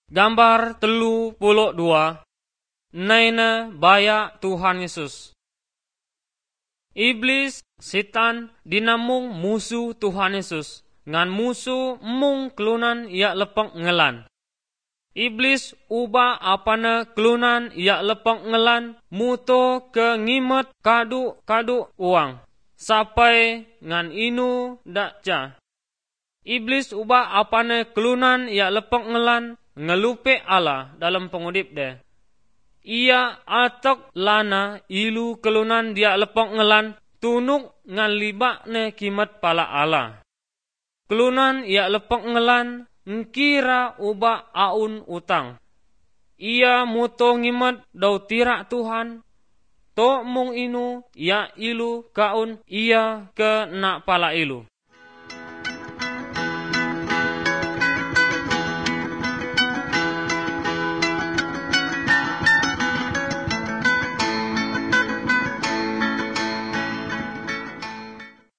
Gambar 32 Naina baya Tuhan Yesus. Iblis, setan dinamung musuh Tuhan Yesus. Ngan musuh mung kelunan ia lepok ngelan. Iblis ubah apana kelunan ia lepok ngelan muto ke ngimet kadu uang. Sampai ngan inu dak ca. Iblis ubah apana kelunan ia lepok ngelan ngelupe Allah dalam pengudip de. Ia atok lana ilu kelunan dia lepok ngelan tunuk ngan libak ne kimat pala Allah. Kelunan ia lepok ngelan ngkira ubah aun utang. Ia muto ngimat dau tirak Tuhan. To mung inu ia ilu kaun ia ke nak pala ilu.